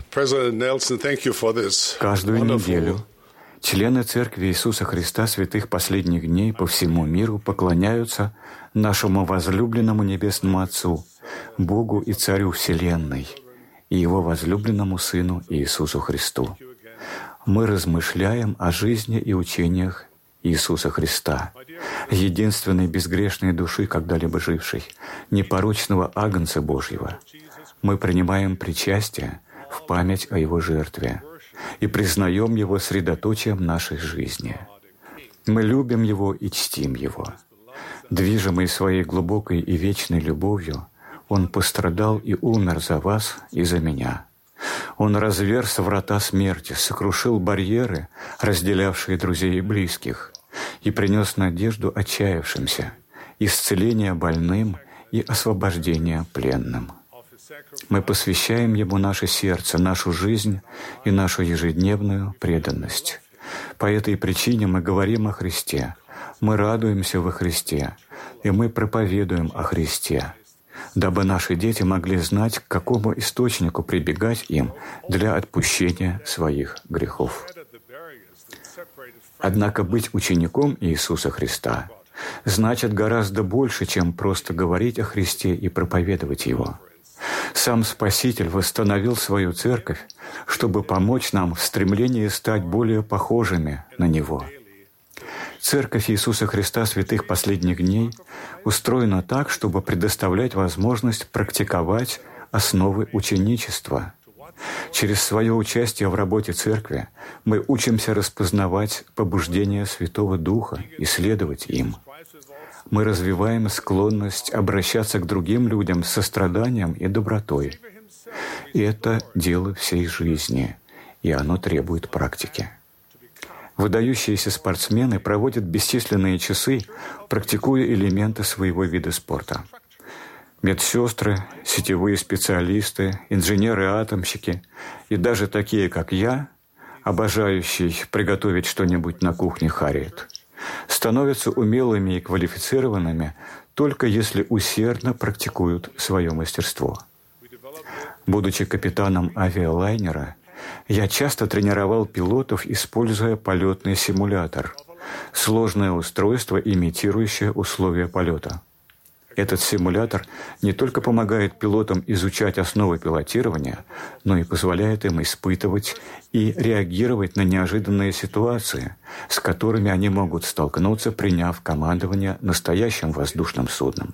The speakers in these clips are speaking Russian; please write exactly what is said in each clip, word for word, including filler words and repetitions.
Каждую неделю члены Церкви Иисуса Христа Святых Последних Дней по всему миру поклоняются нашему возлюбленному Небесному Отцу, Богу и Царю Вселенной, и Его возлюбленному Сыну Иисусу Христу. Мы размышляем о жизни и учениях Иисуса Христа, единственной безгрешной души, когда-либо жившей, непорочного Агнца Божьего. Мы принимаем причастие в память о Его жертве и признаем Его средоточием нашей жизни. Мы любим Его и чтим Его. Движимый своей глубокой и вечной любовью, Он пострадал и умер за вас и за меня. Он разверз врата смерти, сокрушил барьеры, разделявшие друзей и близких, и принес надежду отчаявшимся, исцеление больным и освобождение пленным. Мы посвящаем Ему наше сердце, нашу жизнь и нашу ежедневную преданность. По этой причине мы говорим о Христе, мы радуемся во Христе, и мы проповедуем о Христе, дабы наши дети могли знать, к какому источнику прибегать им для отпущения своих грехов. Однако быть учеником Иисуса Христа значит гораздо больше, чем просто говорить о Христе и проповедовать Его. Сам Спаситель восстановил свою Церковь, чтобы помочь нам в стремлении стать более похожими на Него. Церковь Иисуса Христа Святых Последних Дней устроена так, чтобы предоставлять возможность практиковать основы ученичества. Через свое участие в работе Церкви мы учимся распознавать побуждения Святого Духа и следовать им. Мы развиваем склонность обращаться к другим людям с состраданием и добротой. И это дело всей жизни, и оно требует практики. Выдающиеся спортсмены проводят бесчисленные часы, практикуя элементы своего вида спорта. Медсестры, сетевые специалисты, инженеры-атомщики и даже такие, как я, обожающий приготовить что-нибудь на кухне Харриет, становятся умелыми и квалифицированными только если усердно практикуют свое мастерство. Будучи капитаном авиалайнера, я часто тренировал пилотов, используя полетный симулятор — сложное устройство, имитирующее условия полета. Этот симулятор не только помогает пилотам изучать основы пилотирования, но и позволяет им испытывать и реагировать на неожиданные ситуации, с которыми они могут столкнуться, приняв командование настоящим воздушным судном.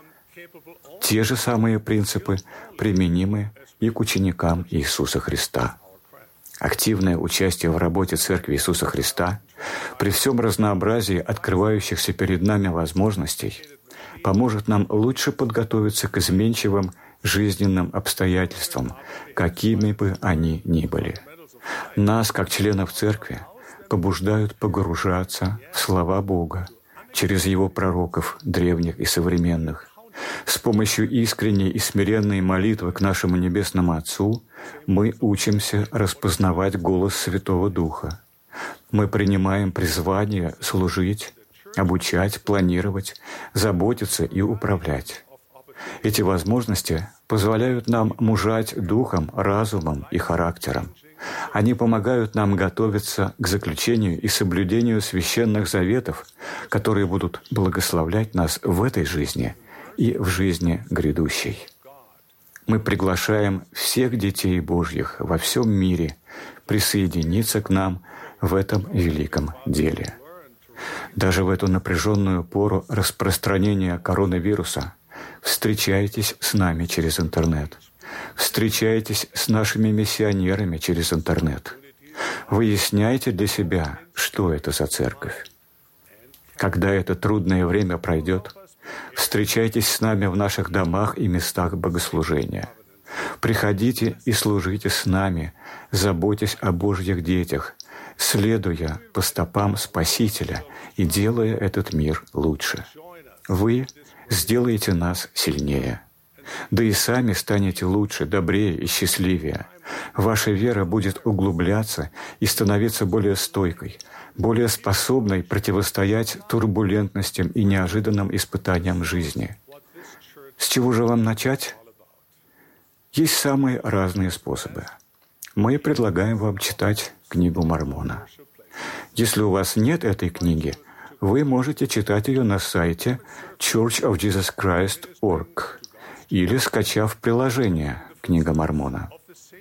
Те же самые принципы применимы и к ученикам Иисуса Христа. Активное участие в работе Церкви Иисуса Христа при всем разнообразии открывающихся перед нами возможностей поможет нам лучше подготовиться к изменчивым жизненным обстоятельствам, какими бы они ни были. Нас, как членов Церкви, побуждают погружаться в слова Бога через Его пророков, древних и современных. С помощью искренней и смиренной молитвы к нашему Небесному Отцу мы учимся распознавать голос Святого Духа. Мы принимаем призвание служить, обучать, планировать, заботиться и управлять. Эти возможности позволяют нам мужать духом, разумом и характером. Они помогают нам готовиться к заключению и соблюдению священных заветов, которые будут благословлять нас в этой жизни и в жизни грядущей. Мы приглашаем всех детей Божьих во всем мире присоединиться к нам в этом великом деле. Даже в эту напряженную пору распространения коронавируса встречайтесь с нами через интернет. Встречайтесь с нашими миссионерами через интернет. Выясняйте для себя, что это за церковь. Когда это трудное время пройдет, встречайтесь с нами в наших домах и местах богослужения. Приходите и служите с нами, заботясь о Божьих детях, следуя по стопам Спасителя и делая этот мир лучше. Вы сделаете нас сильнее. Да и сами станете лучше, добрее и счастливее. Ваша вера будет углубляться и становиться более стойкой, более способной противостоять турбулентностям и неожиданным испытаниям жизни. С чего же вам начать? Есть самые разные способы. мы предлагаем вам читать книгу Мормона. Если у вас нет этой книги, вы можете читать ее на сайте чурч оф джизус крайст точка орг или скачав приложение «Книга Мормона».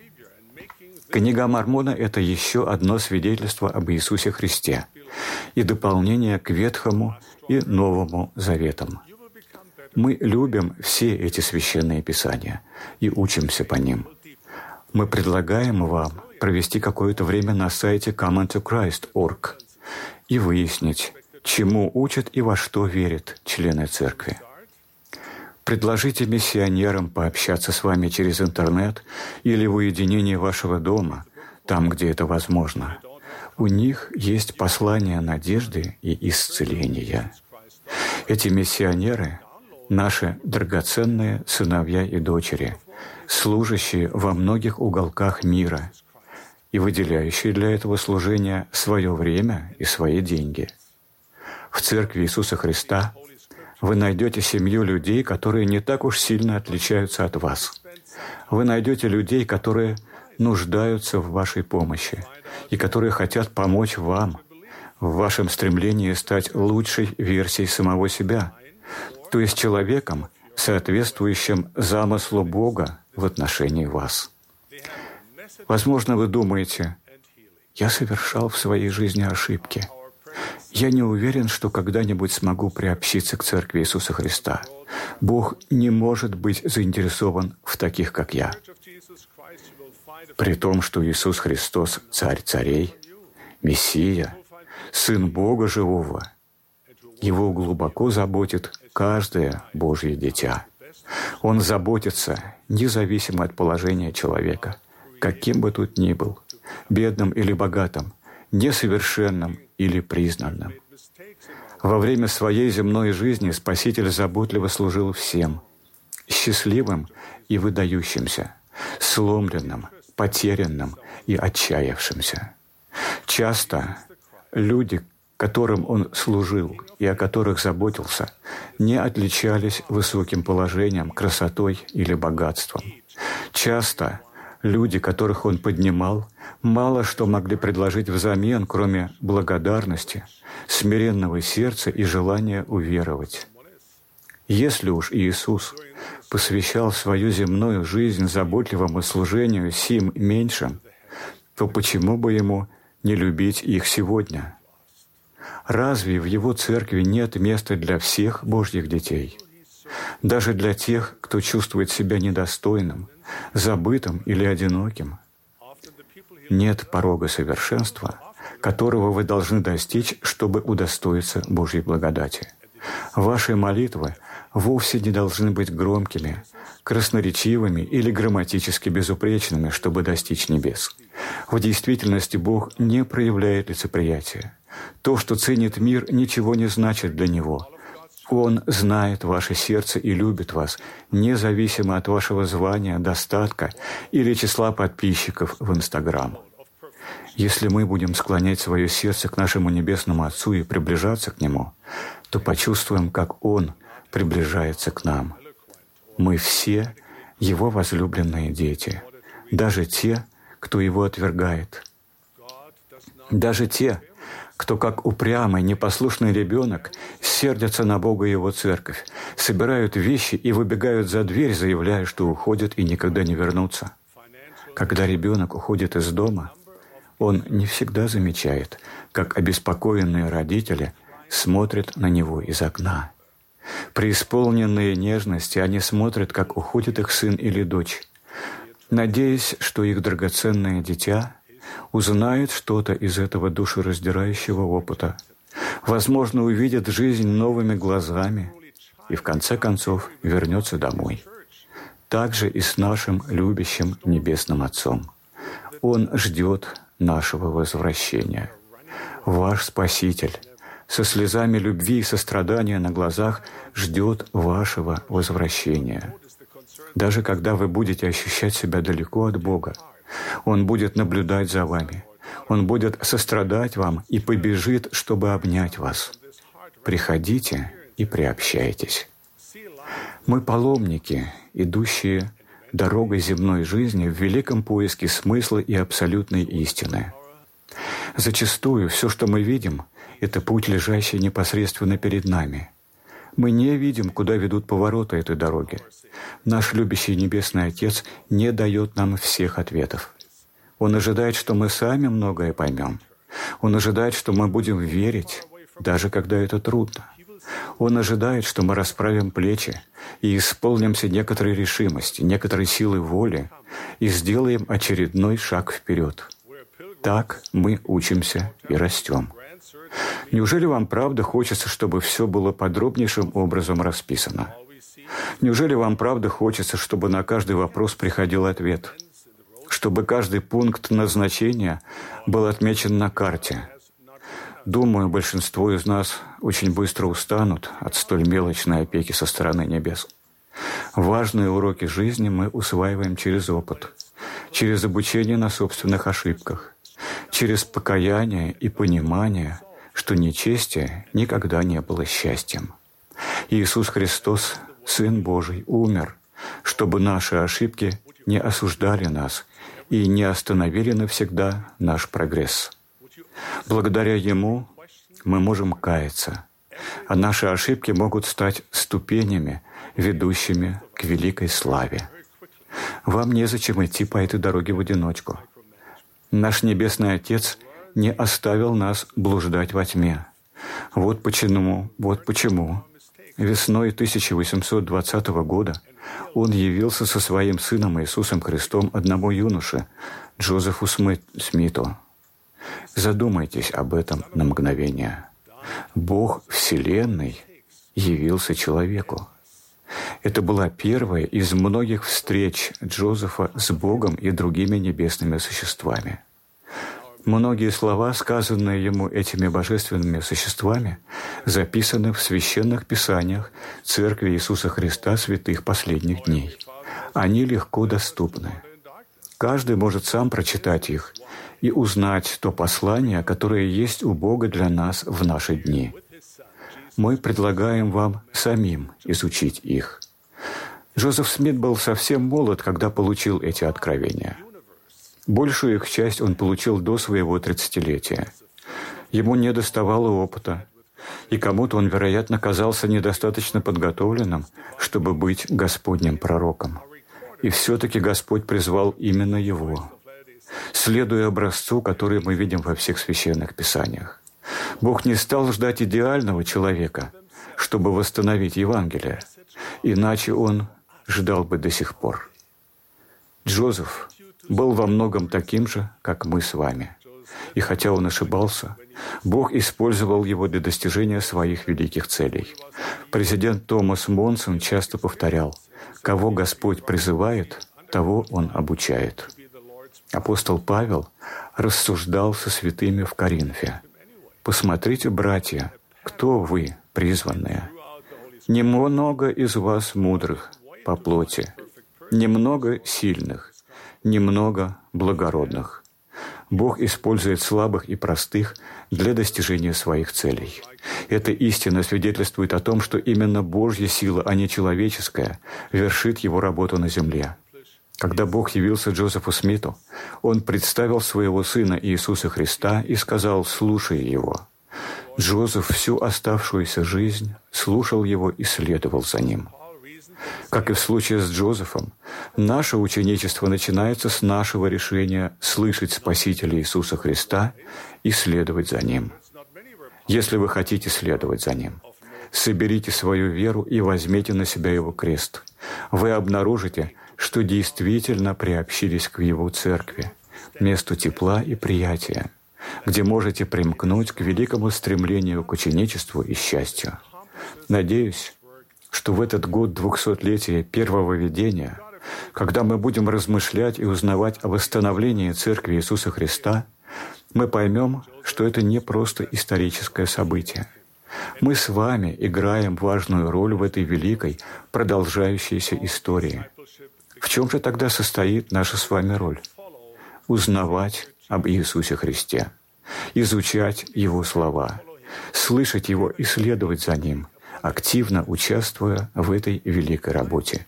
Книга Мормона — это еще одно свидетельство об Иисусе Христе и дополнение к Ветхому и Новому Заветам. Мы любим все эти священные писания и учимся по ним. Мы предлагаем вам провести какое-то время на сайте коммон ту крайст точка орг и выяснить, чему учат и во что верят члены Церкви. Предложите миссионерам пообщаться с вами через интернет или в уединении вашего дома, там, где это возможно. У них есть послание надежды и исцеления. Эти миссионеры — наши драгоценные сыновья и дочери, служащие во многих уголках мира и выделяющие для этого служения свое время и свои деньги. В Церкви Иисуса Христа вы найдете семью людей, которые не так уж сильно отличаются от вас. Вы найдете людей, которые нуждаются в вашей помощи и которые хотят помочь вам в вашем стремлении стать лучшей версией самого себя, то есть человеком, соответствующим замыслу Бога в отношении вас. Возможно, вы думаете: «Я совершал в своей жизни ошибки. Я не уверен, что когда-нибудь смогу приобщиться к Церкви Иисуса Христа. Бог не может быть заинтересован в таких, как я». При том, что Иисус Христос — Царь царей, Мессия, Сын Бога живого, Его глубоко заботит каждое Божье дитя. Он заботится независимо от положения человека, каким бы тут ни был, бедным или богатым, несовершенным или признанным. Во время своей земной жизни Спаситель заботливо служил всем — счастливым и выдающимся, сломленным, потерянным и отчаявшимся. Часто люди, которым Он служил и о которых заботился, не отличались высоким положением, красотой или богатством. Часто люди, которых Он поднимал, мало что могли предложить взамен, кроме благодарности, смиренного сердца и желания уверовать. Если уж Иисус посвящал свою земную жизнь заботливому служению сим меньшим, то почему бы Ему не любить их сегодня? Разве в Его Церкви нет места для всех Божьих детей? Даже для тех, кто чувствует себя недостойным, забытым или одиноким? Нет порога совершенства, которого вы должны достичь, чтобы удостоиться Божьей благодати. Ваши молитвы вовсе не должны быть громкими, красноречивыми или грамматически безупречными, чтобы достичь небес. В действительности Бог не проявляет лицеприятия. То, что ценит мир, ничего не значит для Него. Он знает ваше сердце и любит вас, независимо от вашего звания, достатка или числа подписчиков в Инстаграм. Если мы будем склонять свое сердце к нашему Небесному Отцу и приближаться к Нему, то почувствуем, как Он приближается к нам. Мы все Его возлюбленные дети, даже те, кто Его отвергает. Даже те, кто, как упрямый, непослушный ребенок, сердятся на Бога и Его Церковь, собирают вещи и выбегают за дверь, заявляя, что уходят и никогда не вернутся. Когда ребенок уходит из дома, он не всегда замечает, как обеспокоенные родители смотрят на него из окна. Преисполненные нежности, они смотрят, как уходит их сын или дочь, надеясь, что их драгоценное дитя узнает что-то из этого душераздирающего опыта, возможно, увидит жизнь новыми глазами и, в конце концов, вернется домой. Так же и с нашим любящим Небесным Отцом. Он ждет нашего возвращения. Ваш Спаситель со слезами любви и сострадания на глазах ждет вашего возвращения. Даже когда вы будете ощущать себя далеко от Бога, Он будет наблюдать за вами, Он будет сострадать вам и побежит, чтобы обнять вас. Приходите и приобщайтесь. Мы паломники, идущие дорогой земной жизни в великом поиске смысла и абсолютной истины. Зачастую все, что мы видим, это путь, лежащий непосредственно перед нами. Мы не видим, куда ведут повороты этой дороги. Наш любящий Небесный Отец не дает нам всех ответов. Он ожидает, что мы сами многое поймем. Он ожидает, что мы будем верить, даже когда это трудно. Он ожидает, что мы расправим плечи и исполнимся некоторой решимости, некоторой силы воли и сделаем очередной шаг вперед. Так мы учимся и растем. Неужели вам правда хочется, чтобы все было подробнейшим образом расписано? Неужели вам правда хочется, чтобы на каждый вопрос приходил ответ? Чтобы каждый пункт назначения был отмечен на карте? Думаю, большинство из нас очень быстро устанут от столь мелочной опеки со стороны небес. Важные уроки жизни мы усваиваем через опыт, через обучение на собственных ошибках, через покаяние и понимание, что нечестие никогда не было счастьем. Иисус Христос, Сын Божий, умер, чтобы наши ошибки не осуждали нас и не остановили навсегда наш прогресс. Благодаря Ему мы можем каяться, а наши ошибки могут стать ступенями, ведущими к великой славе. Вам незачем идти по этой дороге в одиночку. Наш Небесный Отец не оставил нас блуждать во тьме. Вот почему, вот почему весной тысяча восемьсот двадцатого года Он явился со Своим Сыном Иисусом Христом одному юноше, Джозефу Смиту. Задумайтесь об этом на мгновение. Бог Вселенной явился человеку. Это была первая из многих встреч Джозефа с Богом и другими небесными существами. Многие слова, сказанные ему этими божественными существами, записаны в священных писаниях Церкви Иисуса Христа святых последних дней. Они легко доступны. Каждый может сам прочитать их и узнать то послание, которое есть у Бога для нас в наши дни. Мы предлагаем вам самим изучить их. Джозеф Смит был совсем молод, когда получил эти откровения. Большую их часть он получил до своего тридцатилетия. Ему недоставало опыта, и кому-то он, вероятно, казался недостаточно подготовленным, чтобы быть Господним пророком. И все-таки Господь призвал именно его, следуя образцу, который мы видим во всех священных писаниях. Бог не стал ждать идеального человека, чтобы восстановить Евангелие, иначе Он ждал бы до сих пор. Джозеф был во многом таким же, как мы с вами. И хотя он ошибался, Бог использовал его для достижения своих великих целей. Президент Томас Монсон часто повторял: «Кого Господь призывает, того Он обучает». Апостол Павел рассуждал со святыми в Коринфе: «Посмотрите, братья, кто вы, призванные? Немного из вас мудрых по плоти, немного сильных, немного благородных». Бог использует слабых и простых для достижения своих целей. Эта истина свидетельствует о том, что именно Божья сила, а не человеческая, вершит Его работу на земле. Когда Бог явился Джозефу Смиту, Он представил Своего Сына Иисуса Христа и сказал, слушая Его. Джозеф всю оставшуюся жизнь слушал Его и следовал за Ним. Как и в случае с Джозефом, наше ученичество начинается с нашего решения слышать Спасителя Иисуса Христа и следовать за Ним. Если вы хотите следовать за Ним, соберите свою веру и возьмите на себя Его крест. Вы обнаружите, что действительно приобщились к Его церкви, месту тепла и приятия, где можете примкнуть к великому стремлению к ученичеству и счастью. Надеюсь, что в этот год двухсотлетия первого видения, когда мы будем размышлять и узнавать о восстановлении Церкви Иисуса Христа, мы поймем, что это не просто историческое событие. Мы с вами играем важную роль в этой великой, продолжающейся истории. В чем же тогда состоит наша с вами роль? Узнавать об Иисусе Христе, изучать Его слова, слышать Его и следовать за Ним, активно участвуя в этой великой работе.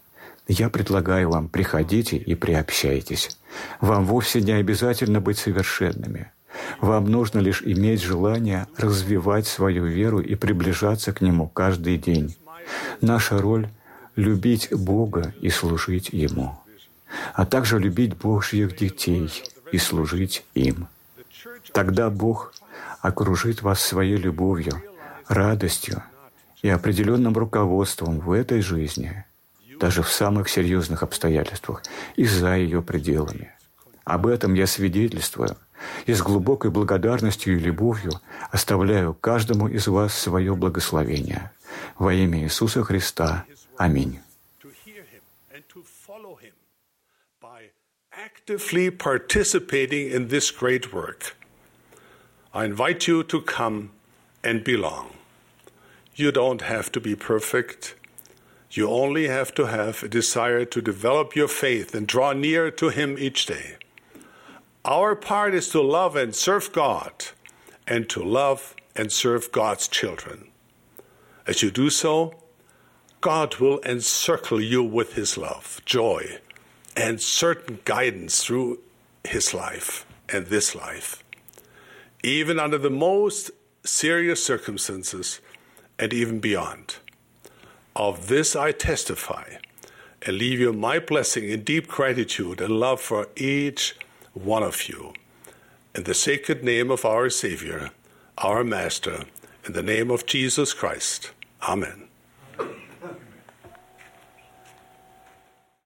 Я предлагаю вам, приходите и приобщайтесь. Вам вовсе не обязательно быть совершенными. Вам нужно лишь иметь желание развивать свою веру и приближаться к Нему каждый день. Наша роль — любить Бога и служить Ему, а также любить Божьих детей и служить им. Тогда Бог окружит вас своей любовью, радостью и определенным руководством в этой жизни, даже в самых серьезных обстоятельствах и за ее пределами. Об этом я свидетельствую и с глубокой благодарностью и любовью оставляю каждому из вас свое благословение. Во имя Иисуса Христа. Аминь. Actively participating in this great work, I invite you to come and belong. You don't have to be perfect. You only have to have a desire to develop your faith and draw near to Him each day. Our part is to love and serve God and to love and serve God's children. As you do so, God will encircle you with His love, joy, and certain guidance through His life and this life, even under the most serious circumstances and even beyond. Of this I testify and leave you my blessing in deep gratitude and love for each one of you. In the sacred name of our Savior, our Master, in the name of Jesus Christ. Amen.